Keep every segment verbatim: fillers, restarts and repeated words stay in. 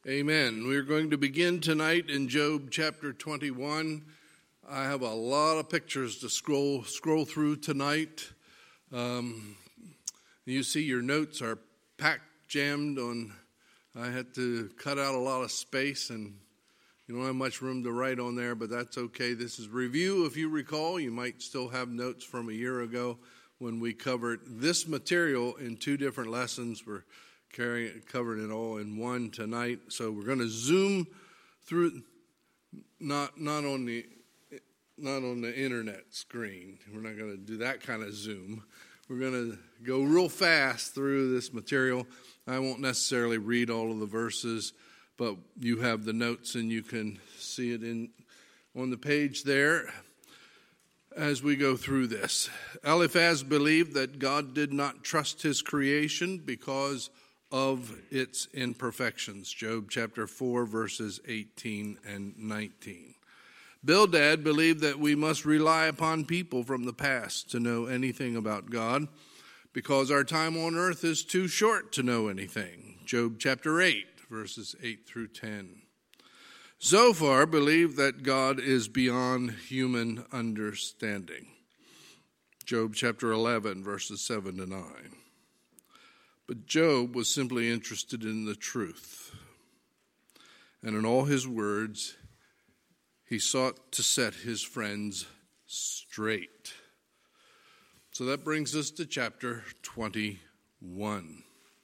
Amen. We're going to begin tonight in Job chapter twenty-one. I have a lot of pictures to scroll scroll through tonight. Um, you see your notes are packed, jammed on. I had to cut out a lot of space, and you don't have much room to write on there, but that's okay. This is review. If you recall, you might still have notes from a year ago when we covered this material in two different lessons. We're carrying covering it all in one tonight. So we're going to zoom through, not not on the not on the internet screen. We're not going to do that kind of zoom. We're going to go real fast through this material. I won't necessarily read all of the verses, but you have the notes and you can see it in on the page there as we go through this. Eliphaz believed that God did not trust his creation because of its imperfections. Job chapter four, verses eighteen and nineteen. Bildad believed that we must rely upon people from the past to know anything about God because our time on earth is too short to know anything. Job chapter eight, verses eight through ten. Zophar believed that God is beyond human understanding. Job chapter eleven, verses seven to nine. But Job was simply interested in the truth. And in all his words, he sought to set his friends straight. So that brings us to chapter twenty-one.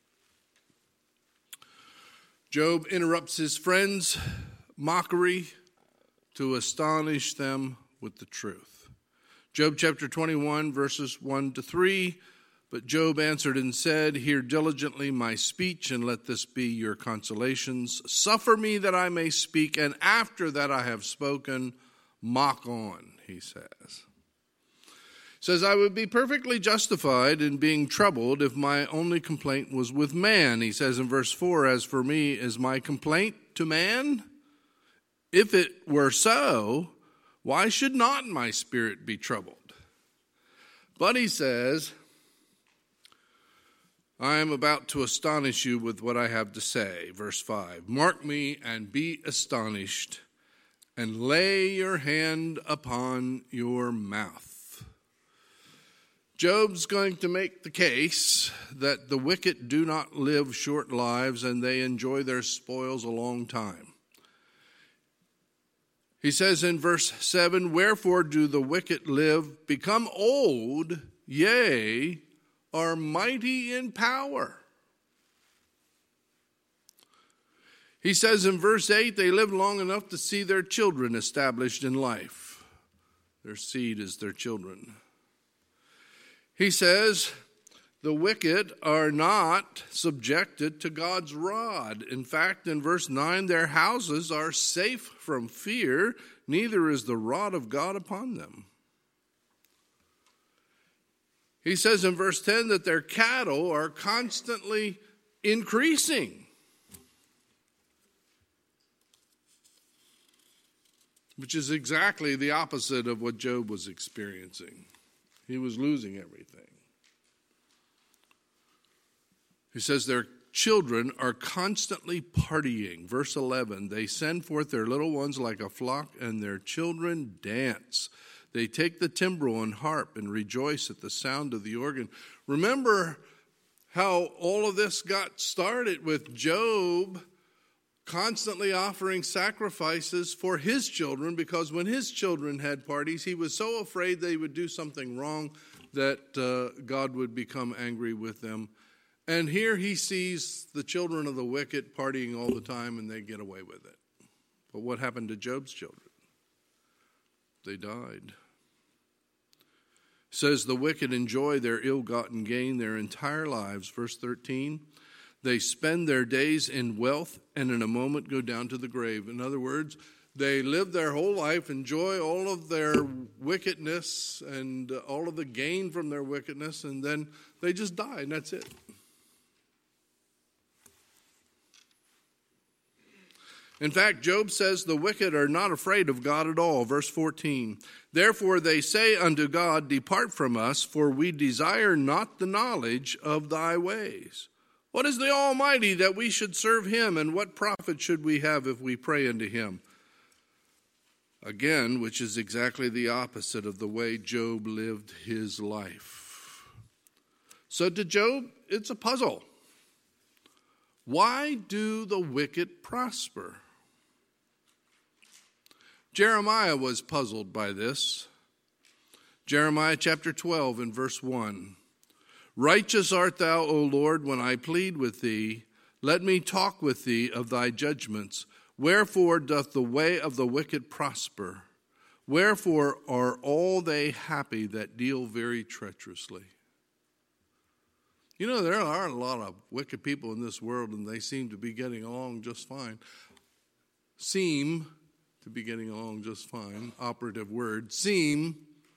Job interrupts his friends' mockery to astonish them with the truth. Job chapter twenty-one, verses one to three. But Job answered and said, "Hear diligently my speech, and let this be your consolations. Suffer me that I may speak, and after that I have spoken, mock on," he says. Says, "I would be perfectly justified in being troubled if my only complaint was with man." He says in verse four, "As for me, is my complaint to man? If it were so, why should not my spirit be troubled?" But he says, "I am about to astonish you with what I have to say." Verse five, "Mark me and be astonished, and lay your hand upon your mouth." Job's going to make the case that the wicked do not live short lives and they enjoy their spoils a long time. He says in verse seven, "Wherefore do the wicked live, become old, yea, are mighty in power?" He says in verse eight, "They live long enough to see their children established in life." Their seed is their children. He says, "The wicked are not subjected to God's rod." In fact, in verse nine, "Their houses are safe from fear, neither is the rod of God upon them." He says in verse ten that their cattle are constantly increasing, which is exactly the opposite of what Job was experiencing. He was losing everything. He says their children are constantly partying. Verse eleven, "They send forth their little ones like a flock, and their children dance. They take the timbrel and harp and rejoice at the sound of the organ." Remember how all of this got started with Job constantly offering sacrifices for his children, because when his children had parties, he was so afraid they would do something wrong that uh, God would become angry with them. And here he sees the children of the wicked partying all the time, and they get away with it. But what happened to Job's children? They died. It says the wicked enjoy their ill-gotten gain their entire lives. Verse thirteen, "They spend their days in wealth and in a moment go down to the grave." In other words, they live their whole life, enjoy all of their wickedness and all of the gain from their wickedness, and then they just die, and that's it. In fact, Job says the wicked are not afraid of God at all. Verse fourteen, "Therefore they say unto God, Depart from us, for we desire not the knowledge of thy ways. What is the Almighty that we should serve him? And what profit should we have if we pray unto him? Again, which is exactly the opposite of the way Job lived his life. So to Job, it's a puzzle. Why do the wicked prosper? Jeremiah was puzzled by this. Jeremiah chapter twelve and verse one. Righteous art thou, O Lord, when I plead with thee. Let me talk with thee of thy judgments. Wherefore doth the way of the wicked prosper? Wherefore are all they happy that deal very treacherously? You know, there are a lot of wicked people in this world, and they seem to be getting along just fine. Seem to be getting along just fine. Operative word. Seem.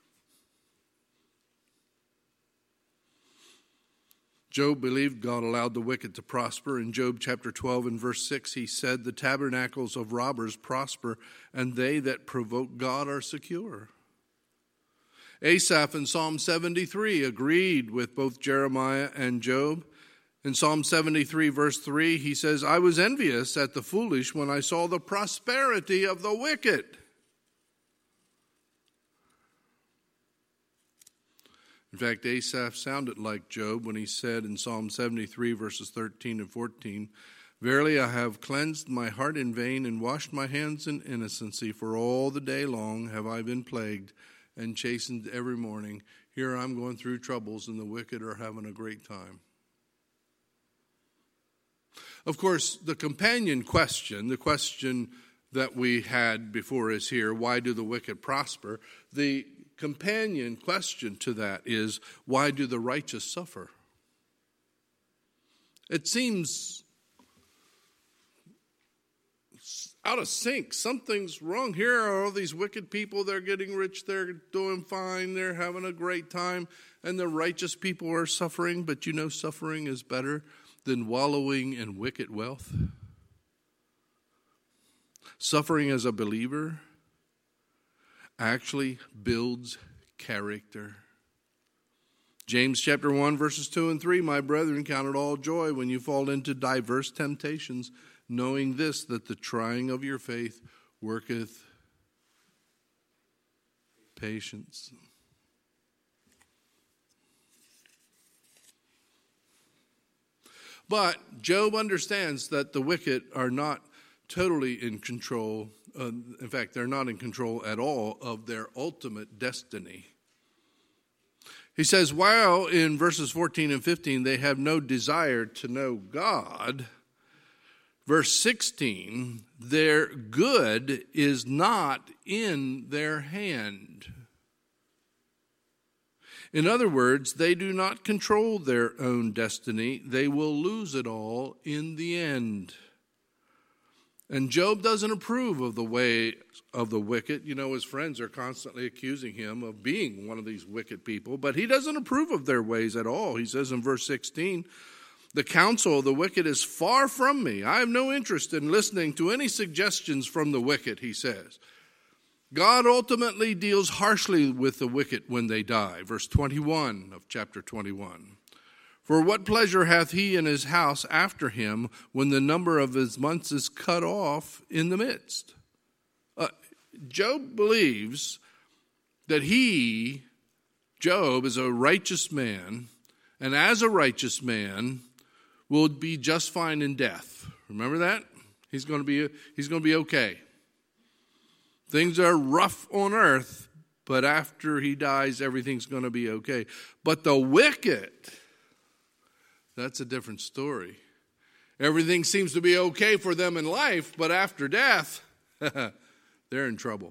Job believed God allowed the wicked to prosper. In Job chapter twelve and verse six, he said, the tabernacles of robbers prosper, and they that provoke God are secure. Asaph in Psalm seventy-three agreed with both Jeremiah and Job. In Psalm seventy-three verse three, he says, I was envious at the foolish when I saw the prosperity of the wicked. In fact, Asaph sounded like Job when he said in Psalm seventy-three, verses thirteen and fourteen, verily I have cleansed my heart in vain and washed my hands in innocency, for all the day long have I been plagued and chastened every morning. Here I'm going through troubles, and the wicked are having a great time. Of course, the companion question, the question that we had before is here, why do the wicked prosper? The companion question to that is, why do the righteous suffer? It seems out of sync. Something's wrong. Here are all these wicked people. They're getting rich. They're doing fine. They're having a great time. And the righteous people are suffering. But you know, suffering is better than wallowing in wicked wealth. Suffering as a believer actually builds character. James chapter one, verses two and three, my brethren, count it all joy when you fall into diverse temptations, knowing this, that the trying of your faith worketh patience. But Job understands that the wicked are not totally in control. Uh, in fact, they're not in control at all of their ultimate destiny. He says, while in verses fourteen and fifteen they have no desire to know God, verse sixteen, their good is not in their hand. In other words, they do not control their own destiny. They will lose it all in the end. And Job doesn't approve of the way of the wicked. You know, his friends are constantly accusing him of being one of these wicked people, but he doesn't approve of their ways at all. He says in verse sixteen, the counsel of the wicked is far from me. I have no interest in listening to any suggestions from the wicked, he says. God ultimately deals harshly with the wicked when they die. Verse twenty-one of chapter twenty-one. For what pleasure hath he in his house after him when the number of his months is cut off in the midst? Uh, Job believes that he, Job, is a righteous man, and as a righteous man will be just fine in death. Remember that? He's going to be, he's going to be okay. Things are rough on earth, but after he dies, everything's going to be okay. But the wicked, that's a different story. Everything seems to be okay for them in life, but after death, they're in trouble.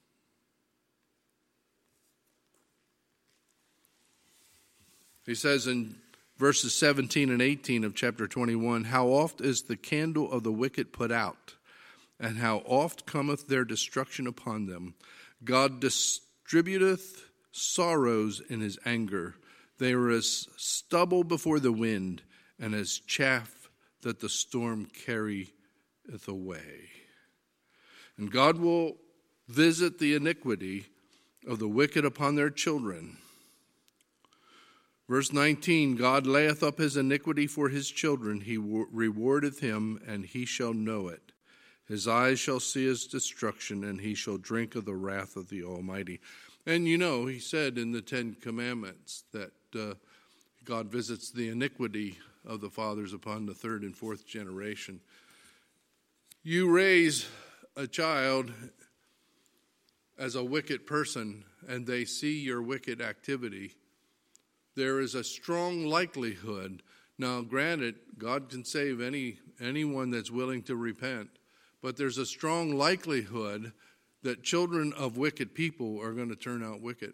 He says in verses seventeen and eighteen of chapter twenty-one, how oft is the candle of the wicked put out, and how oft cometh their destruction upon them. God distributeth sorrows in his anger. They are as stubble before the wind, and as chaff that the storm carrieth away. And God will visit the iniquity of the wicked upon their children. Verse nineteen, God layeth up his iniquity for his children. He rewardeth him, and he shall know it. His eyes shall see his destruction, and he shall drink of the wrath of the Almighty. And you know, he said in the Ten Commandments that uh, God visits the iniquity of the fathers upon the third and fourth generation. You raise a child as a wicked person, and they see your wicked activity, there is a strong likelihood. Now, granted, God can save any anyone that's willing to repent, but there's a strong likelihood that children of wicked people are going to turn out wicked.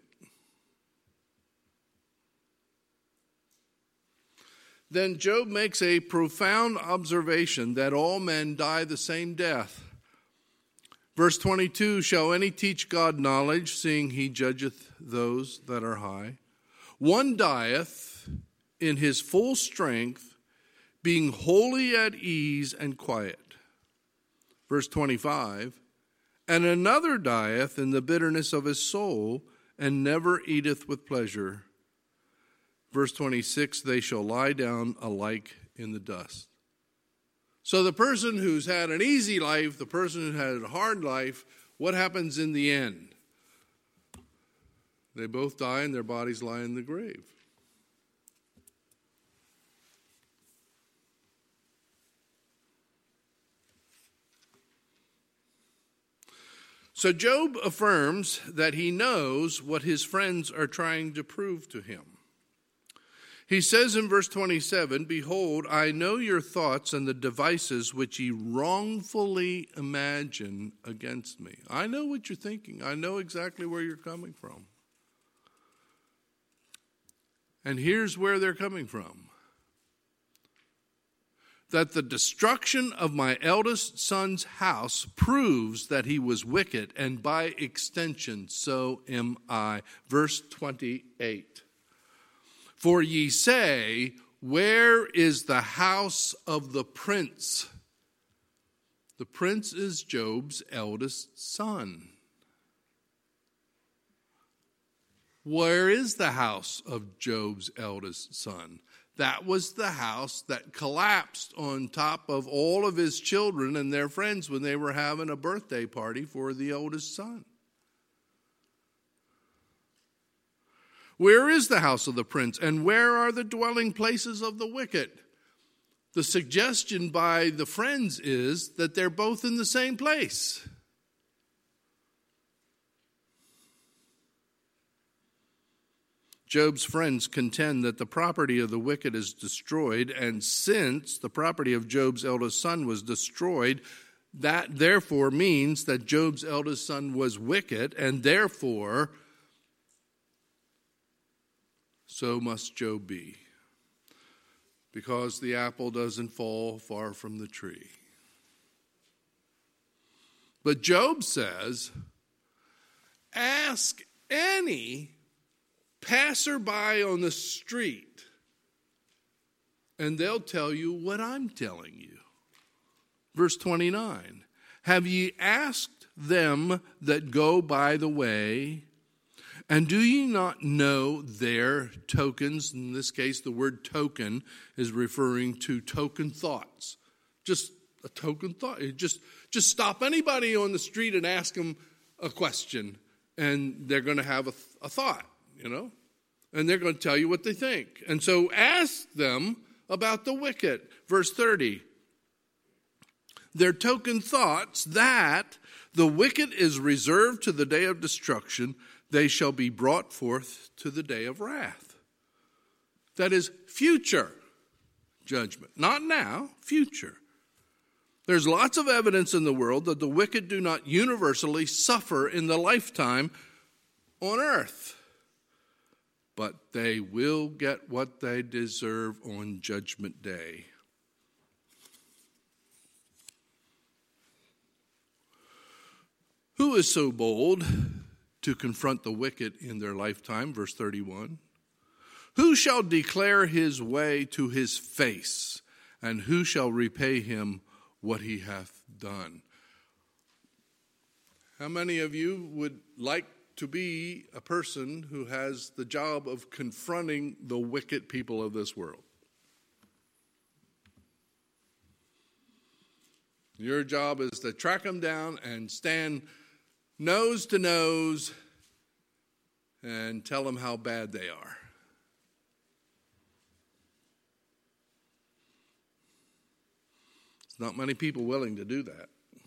Then Job makes a profound observation that all men die the same death. Verse twenty-two, shall any teach God knowledge, seeing he judgeth those that are high? One dieth in his full strength, being wholly at ease and quiet. Verse twenty-five, and another dieth in the bitterness of his soul, and never eateth with pleasure. Verse twenty-six, they shall lie down alike in the dust. So the person who's had an easy life, the person who had a hard life, what happens in the end? They both die and their bodies lie in the grave. So Job affirms that he knows what his friends are trying to prove to him. He says in verse twenty-seven, behold, I know your thoughts and the devices which ye wrongfully imagine against me. I know what you're thinking. I know exactly where you're coming from. And here's where they're coming from. That the destruction of my eldest son's house proves that he was wicked, and by extension, so am I. Verse twenty-eight. For ye say, where is the house of the prince? The prince is Job's eldest son. Where is the house of Job's eldest son? That was the house that collapsed on top of all of his children and their friends when they were having a birthday party for the oldest son. Where is the house of the prince, and where are the dwelling places of the wicked? The suggestion by the friends is that they're both in the same place. Job's friends contend that the property of the wicked is destroyed, and since the property of Job's eldest son was destroyed, that therefore means that Job's eldest son was wicked, and therefore, so must Job be, because the apple doesn't fall far from the tree. But Job says, ask any passerby on the street, and they'll tell you what I'm telling you. Verse twenty-nine, have ye asked them that go by the way, and do ye not know their tokens? In this case, the word token is referring to token thoughts. Just a token thought. Just, just stop anybody on the street and ask them a question, and they're going to have a, a thought. You know, and they're going to tell you what they think. And so ask them about the wicked. Verse thirty. Their token thoughts that the wicked is reserved to the day of destruction, they shall be brought forth to the day of wrath. That is future judgment. Not now, future. There's lots of evidence in the world that the wicked do not universally suffer in the lifetime on earth, but they will get what they deserve on Judgment Day. Who is so bold to confront the wicked in their lifetime? Verse thirty-one. Who shall declare his way to his face, and who shall repay him what he hath done? How many of you would like to be a person who has the job of confronting the wicked people of this world. Your job is to track them down and stand nose to nose and tell them how bad they are. There's not many people willing to do that.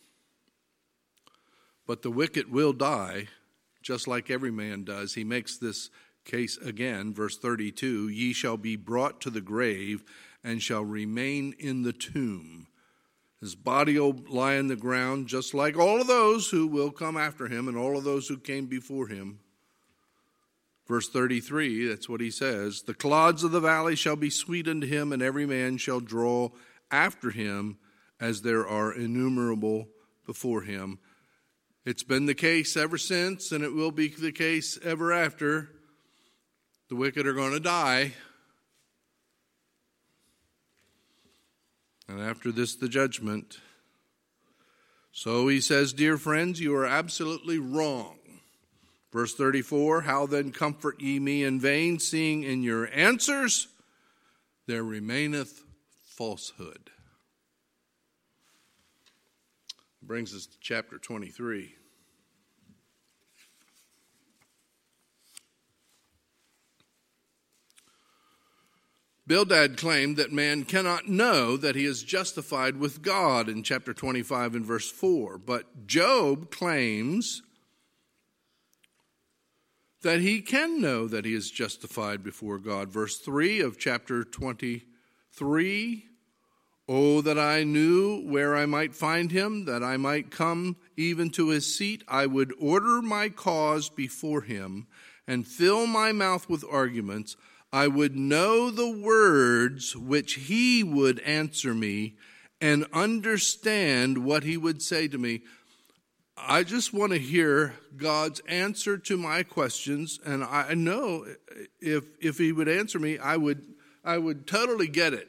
But the wicked will die, just like every man does. He makes this case again, verse thirty-two, ye shall be brought to the grave and shall remain in the tomb. His body will lie in the ground, just like all of those who will come after him and all of those who came before him. Verse thirty-three, that's what he says. The clods of the valley shall be sweet unto him, and every man shall draw after him as there are innumerable before him. It's been the case ever since, and it will be the case ever after. The wicked are going to die. And after this, the judgment. So he says, dear friends, you are absolutely wrong. Verse thirty-four, how then comfort ye me in vain, seeing in your answers there remaineth falsehood. Brings us to chapter twenty-three. Bildad claimed that man cannot know that he is justified with God in chapter twenty-five and verse four. But Job claims that he can know that he is justified before God. Verse three of chapter twenty-three, oh, that I knew where I might find him, that I might come even to his seat. I would order my cause before him and fill my mouth with arguments. I would know the words which he would answer me and understand what he would say to me. I just want to hear God's answer to my questions, and I know if if he would answer me, I would I would totally get it.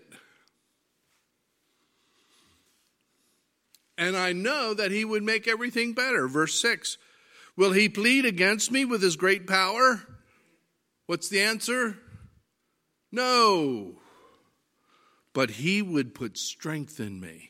And I know that he would make everything better. Verse six, will he plead against me with his great power? What's the answer? No. But he would put strength in me.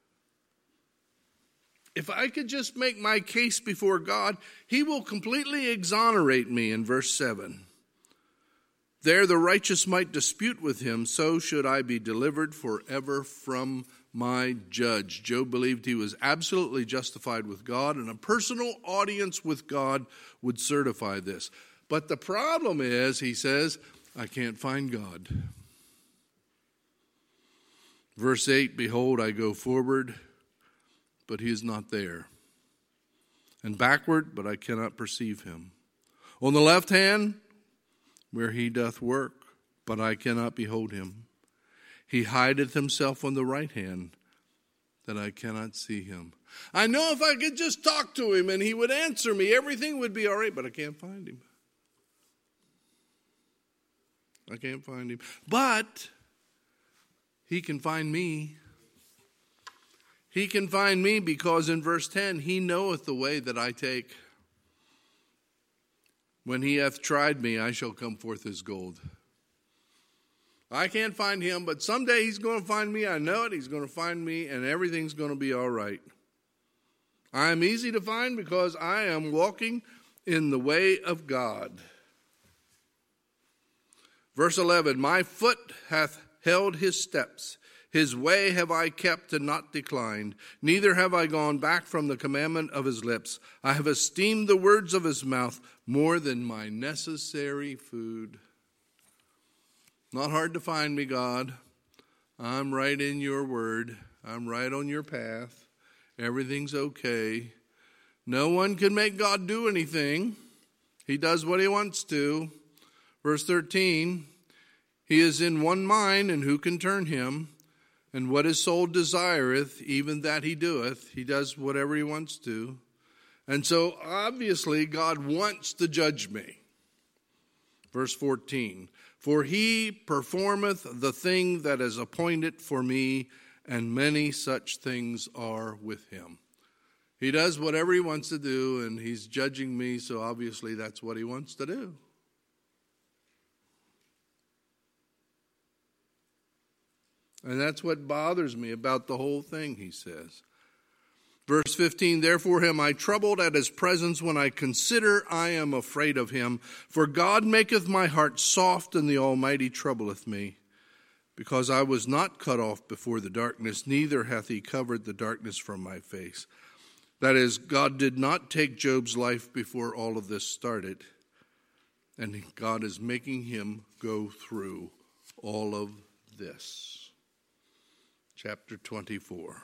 If I could just make my case before God, he will completely exonerate me in verse seven. There the righteous might dispute with him, so should I be delivered forever from my judge. Job believed he was absolutely justified with God, and a personal audience with God would certify this. But the problem is, he says, I can't find God. Verse eight, behold, I go forward, but he is not there. And backward, but I cannot perceive him. On the left hand, where he doth work, but I cannot behold him. He hideth himself on the right hand, that I cannot see him. I know if I could just talk to him and he would answer me, everything would be all right, but I can't find him. I can't find him. But he can find me. He can find me because in verse ten, he knoweth the way that I take. When he hath tried me, I shall come forth as gold. I can't find him, but someday he's going to find me. I know it. He's going to find me, and everything's going to be all right. I am easy to find because I am walking in the way of God. Verse eleven, my foot hath held his steps. His way have I kept and not declined. Neither have I gone back from the commandment of his lips. I have esteemed the words of his mouth more than my necessary food. Not hard to find me, God. I'm right in your word. I'm right on your path. Everything's okay. No one can make God do anything. He does what he wants to. Verse thirteen, he is in one mind, and who can turn him? And what his soul desireth, even that he doeth. He does whatever he wants to. And so obviously God wants to judge me. Verse fourteen, for he performeth the thing that is appointed for me, and many such things are with him. He does whatever he wants to do, and he's judging me, so obviously that's what he wants to do. And that's what bothers me about the whole thing, he says. Verse fifteen, therefore am I troubled at his presence. When I consider, I am afraid of him. For God maketh my heart soft, and the Almighty troubleth me. Because I was not cut off before the darkness, neither hath he covered the darkness from my face. That is, God did not take Job's life before all of this started. And God is making him go through all of this. Chapter twenty-four.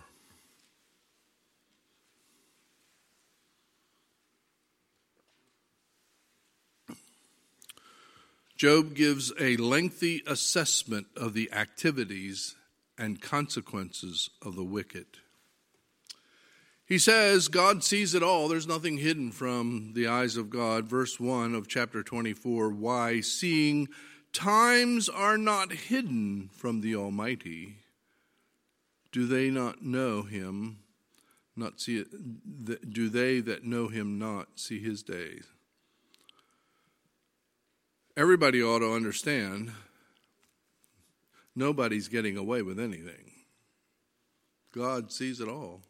Job gives a lengthy assessment of the activities and consequences of the wicked. He says God sees it all. There's nothing hidden from the eyes of God. Verse one of chapter twenty-four, why, seeing times are not hidden from the Almighty, do they not know him, not see it, do they that know him not see his days? Everybody ought to understand nobody's getting away with anything. God sees it all.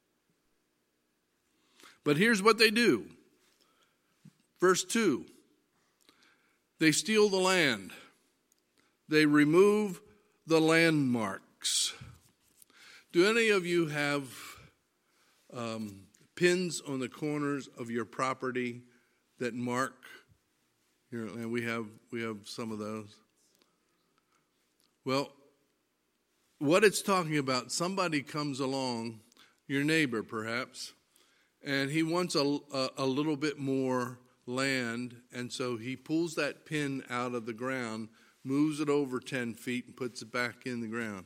But here's what they do. Verse two, they steal the land. They remove the landmarks. Do any of you have um, pins on the corners of your property that mark? Here, and we have we have some of those. Well, what it's talking about, somebody comes along, your neighbor perhaps, and he wants a, a, a little bit more land, and so he pulls that pin out of the ground, moves it over ten feet, and puts it back in the ground.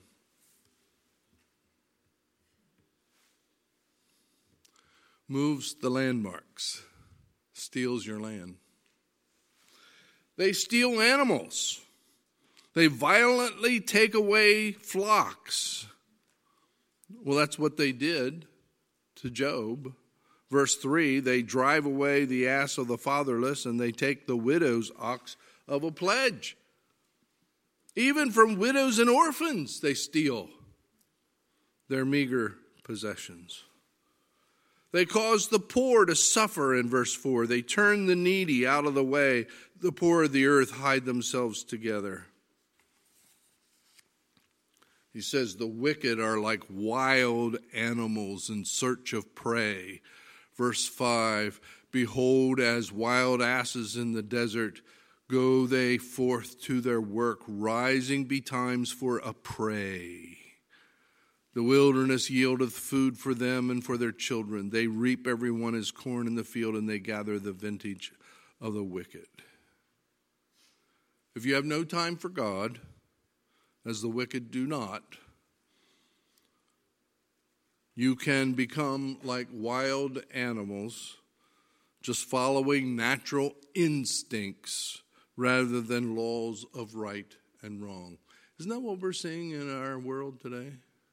Moves the landmarks, steals your land. They steal animals. They violently take away flocks. Well, that's what they did to Job. Verse three, they drive away the ass of the fatherless, and they take the widow's ox of a pledge. Even from widows and orphans they steal their meager possessions. They cause the poor to suffer in verse four. They turn the needy out of the way. The poor of the earth hide themselves together. He says the wicked are like wild animals in search of prey. Verse five, behold, as wild asses in the desert, go they forth to their work, rising betimes for a prey. The wilderness yieldeth food for them and for their children. They reap every one his corn in the field, and they gather the vintage of the wicked. If you have no time for God, as the wicked do not, you can become like wild animals, just following natural instincts rather than laws of right and wrong. Isn't that what we're seeing in our world today?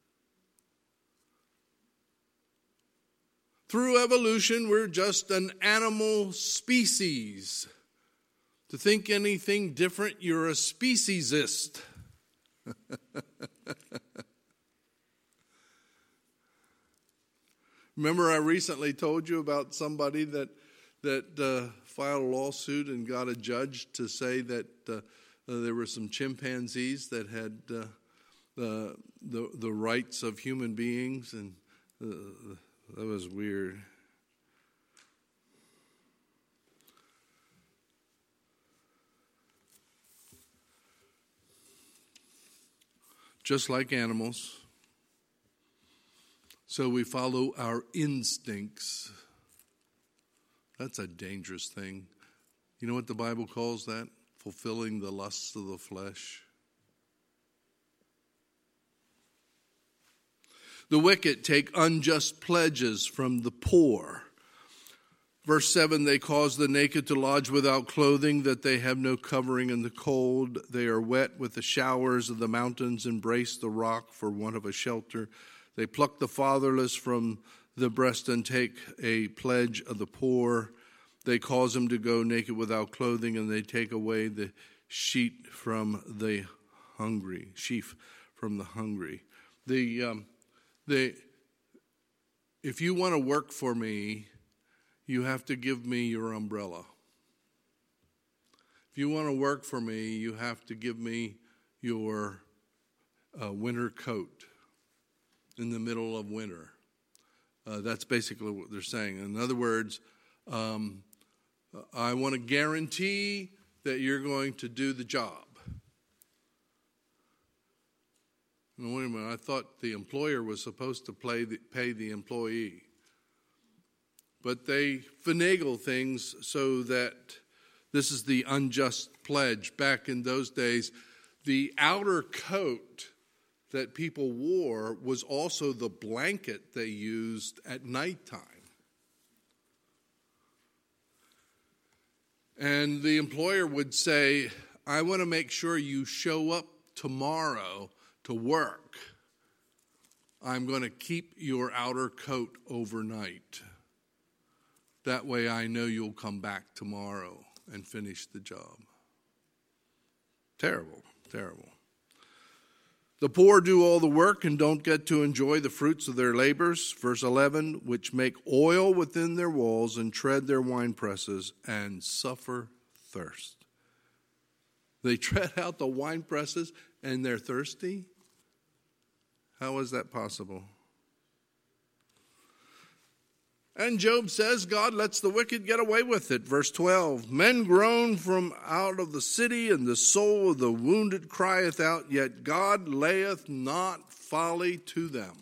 Through evolution, we're just an animal species. To think anything different, you're a speciesist. Remember, I recently told you about somebody that that uh, filed a lawsuit and got a judge to say that uh, uh, there were some chimpanzees that had uh, the, the the rights of human beings, and uh, that was weird. Just like animals. So we follow our instincts. That's a dangerous thing. You know what the Bible calls that? Fulfilling the lusts of the flesh. The wicked take unjust pledges from the poor. Verse seven, they cause the naked to lodge without clothing, that they have no covering in the cold. They are wet with the showers of the mountains, embrace the rock for want of a shelter. They pluck the fatherless from the breast and take a pledge of the poor. They cause them to go naked without clothing, and they take away the sheet from the hungry, sheaf from the hungry. The um, the if you want to work for me, you have to give me your umbrella. If you want to work for me, you have to give me your uh, winter coat in the middle of winter. Uh, that's basically what they're saying. In other words, um, I want to guarantee that you're going to do the job. Now, wait a minute, I thought the employer was supposed to pay the, pay the employee. But they finagle things so that this is the unjust pledge. Back in those days, the outer coat that people wore was also the blanket they used at nighttime. And the employer would say, I want to make sure you show up tomorrow to work. I'm going to keep your outer coat overnight. That way I know you'll come back tomorrow and finish the job. Terrible, terrible. The poor do all the work and don't get to enjoy the fruits of their labors. Verse eleven, which make oil within their walls and tread their wine presses and suffer thirst. They tread out the wine presses and they're thirsty? How is that possible? And Job says God lets the wicked get away with it. Verse twelve, men groan from out of the city, and the soul of the wounded crieth out, yet God layeth not folly to them.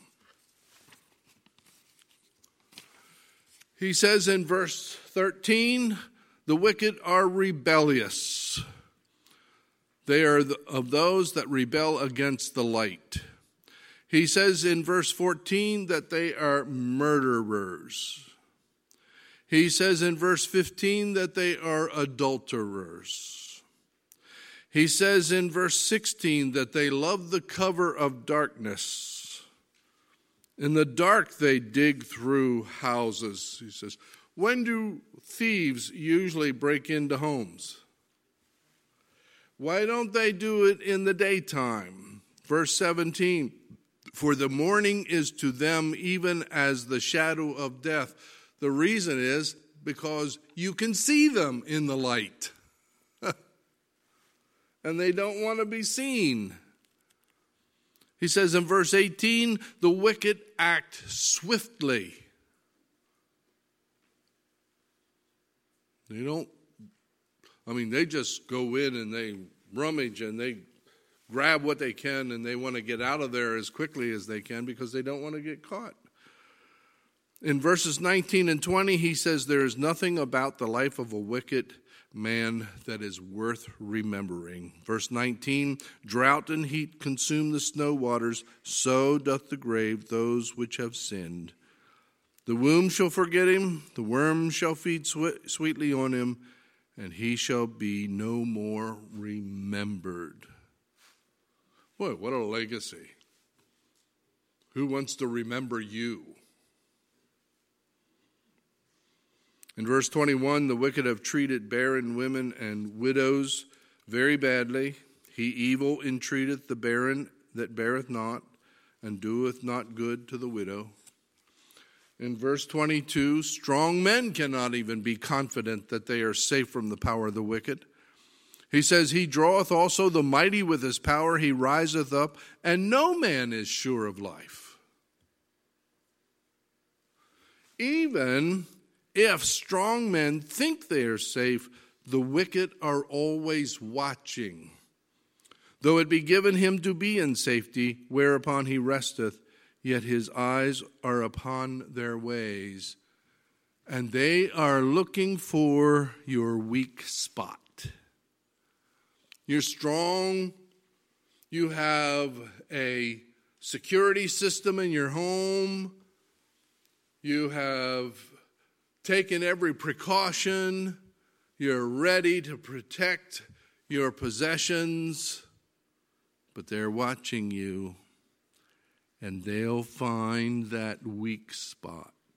He says in verse thirteen, the wicked are rebellious. They are of those that rebel against the light. He says in verse fourteen that they are murderers. He says in verse fifteen that they are adulterers. He says in verse sixteen that they love the cover of darkness. In the dark they dig through houses. He says, when do thieves usually break into homes? Why don't they do it in the daytime? Verse seventeen, for the morning is to them even as the shadow of death. The reason is because you can see them in the light. And they don't want to be seen. He says in verse eighteen, the wicked act swiftly. They don't, I mean, they just go in and they rummage and they grab what they can and they want to get out of there as quickly as they can because they don't want to get caught. In verses nineteen and twenty, he says, there is nothing about the life of a wicked man that is worth remembering. Verse nineteen, drought and heat consume the snow waters, so doth the grave those which have sinned. The womb shall forget him, the worm shall feed sweetly on him, and he shall be no more remembered. Boy, what a legacy. Who wants to remember you? In verse twenty-one, the wicked have treated barren women and widows very badly. He evil entreateth the barren that beareth not, and doeth not good to the widow. In verse twenty-two, strong men cannot even be confident that they are safe from the power of the wicked. He says, he draweth also the mighty with his power, he riseth up, and no man is sure of life. Even if strong men think they are safe, the wicked are always watching. Though it be given him to be in safety, whereupon he resteth, yet his eyes are upon their ways, and they are looking for your weak spot. You're strong. You have a security system in your home. You have taken every precaution. You're ready to protect your possessions. But they're watching you, and they'll find that weak spot.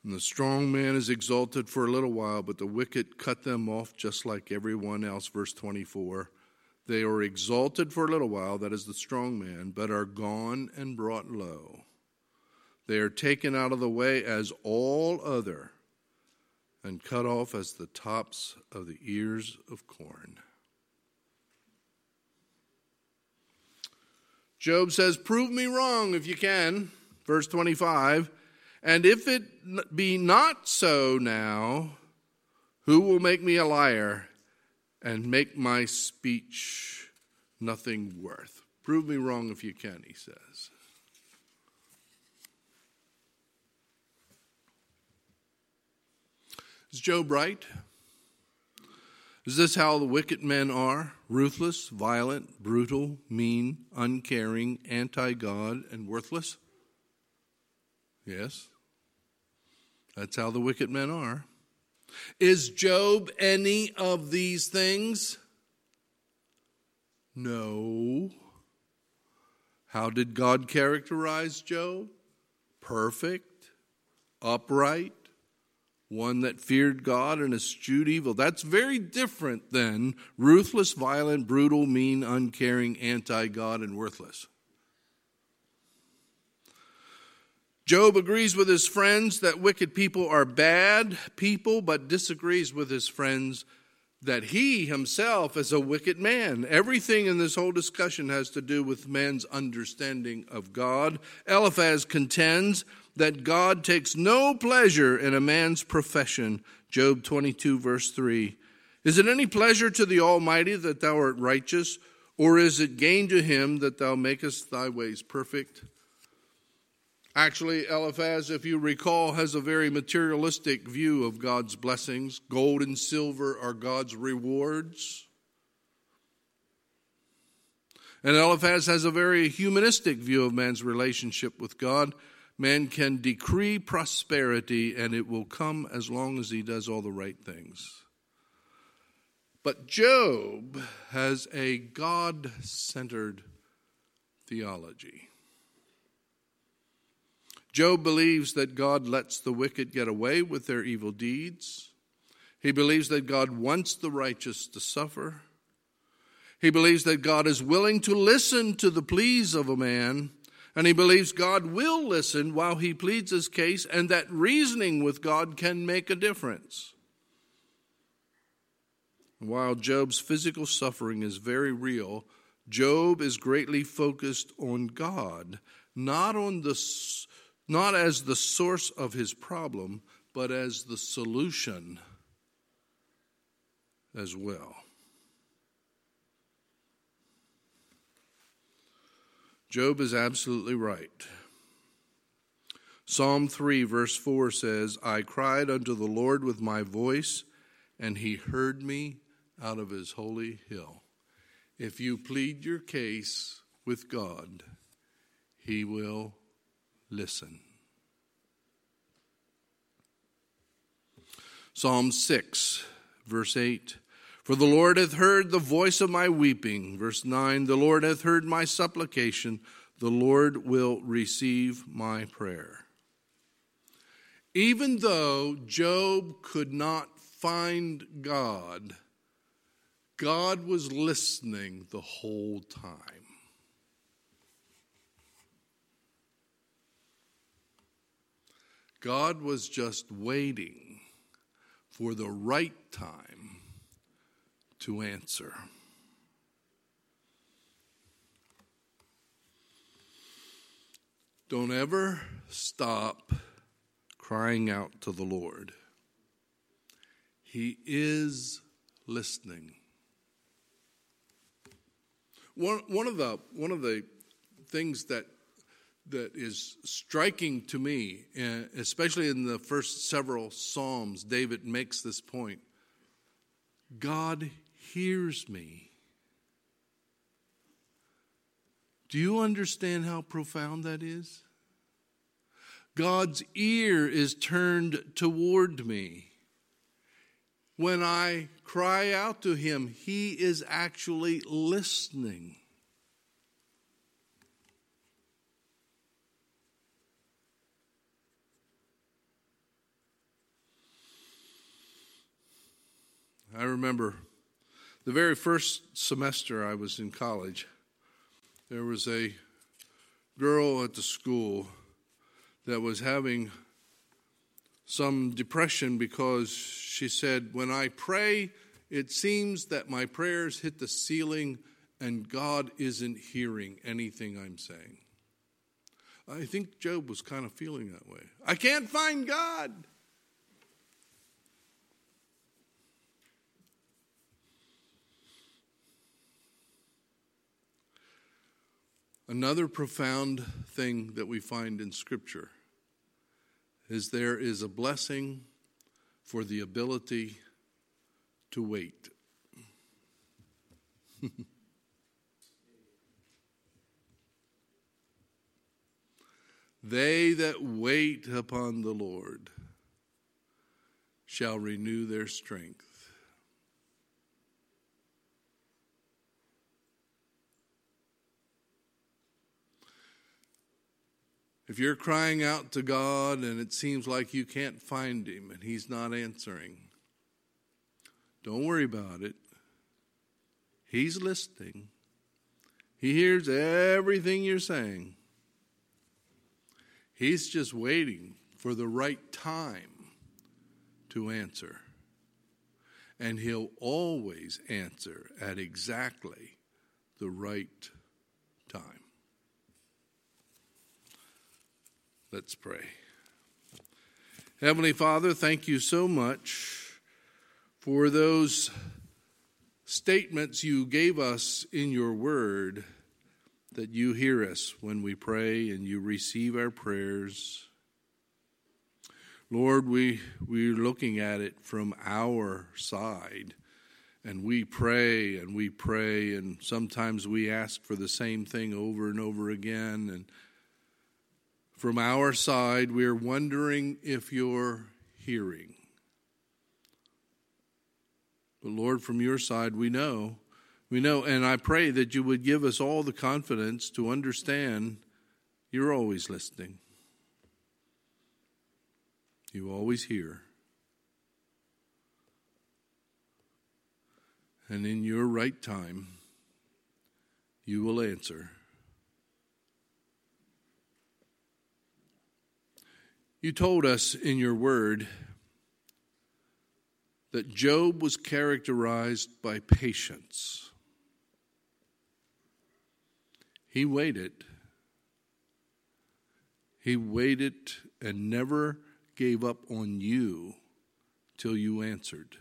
And the strong man is exalted for a little while, but the wicked cut them off just like everyone else. Verse twenty-four. They are exalted for a little while, that is the strong man, but are gone and brought low. They are taken out of the way as all other, and cut off as the tops of the ears of corn. Job says, prove me wrong if you can. Verse twenty-five. And if it be not so now, who will make me a liar and make my speech nothing worth? Prove me wrong if you can, he says. Is Job right? Is this how the wicked men are? Ruthless, violent, brutal, mean, uncaring, anti-God, and worthless? Yes. That's how the wicked men are. Is Job any of these things? No. How did God characterize Job? Perfect, upright, one that feared God and eschewed evil. That's very different than ruthless, violent, brutal, mean, uncaring, anti-God, and worthless. Job agrees with his friends that wicked people are bad people, but disagrees with his friends that he himself is a wicked man. Everything in this whole discussion has to do with man's understanding of God. Eliphaz contends that God takes no pleasure in a man's profession. Job twenty-two, verse three. Is it any pleasure to the Almighty that thou art righteous, or is it gain to him that thou makest thy ways perfect? Actually, Eliphaz, if you recall, has a very materialistic view of God's blessings. Gold and silver are God's rewards. And Eliphaz has a very humanistic view of man's relationship with God. Man can decree prosperity, and it will come as long as he does all the right things. But Job has a God-centered theology. Job believes that God lets the wicked get away with their evil deeds. He believes that God wants the righteous to suffer. He believes that God is willing to listen to the pleas of a man, and he believes God will listen while he pleads his case, and that reasoning with God can make a difference. While Job's physical suffering is very real, Job is greatly focused on God, not on the not as the source of his problem, but as the solution as well. Job is absolutely right. Psalm three, verse four says, I cried unto the Lord with my voice, and he heard me out of his holy hill. If you plead your case with God, he will listen. Psalm six, verse eight. For the Lord hath heard the voice of my weeping. Verse nine. The Lord hath heard my supplication. The Lord will receive my prayer. Even though Job could not find God, God was listening the whole time. God was just waiting for the right time to answer. Don't ever stop crying out to the Lord. He is listening. One, one of the one of the things that that is striking to me, especially in the first several Psalms, David makes this point. God hears me. Do you understand how profound that is? God's ear is turned toward me. When I cry out to him, he is actually listening. I remember the very first semester I was in college, there was a girl at the school that was having some depression because she said, when I pray, it seems that my prayers hit the ceiling and God isn't hearing anything I'm saying. I think Job was kind of feeling that way. I can't find God. Another profound thing that we find in Scripture is there is a blessing for the ability to wait. They that wait upon the Lord shall renew their strength. If you're crying out to God and it seems like you can't find him and he's not answering, don't worry about it. He's listening. He hears everything you're saying. He's just waiting for the right time to answer. And he'll always answer at exactly the right time. Let's pray. Heavenly Father, thank you so much for those statements you gave us in your word, that you hear us when we pray and you receive our prayers. Lord, we, we're looking at it from our side, and we pray and we pray, and sometimes we ask for the same thing over and over again, and from our side, we're wondering if you're hearing. But Lord, from your side, we know. We know, and I pray that you would give us all the confidence to understand you're always listening. You always hear. And in your right time, you will answer. You told us in your word that Job was characterized by patience. He waited. He waited and never gave up on you till you answered.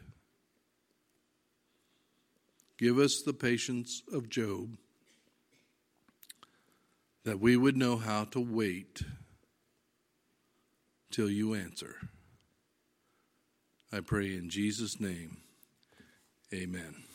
Give us the patience of Job, that we would know how to wait till you answer. I pray in Jesus' name, amen.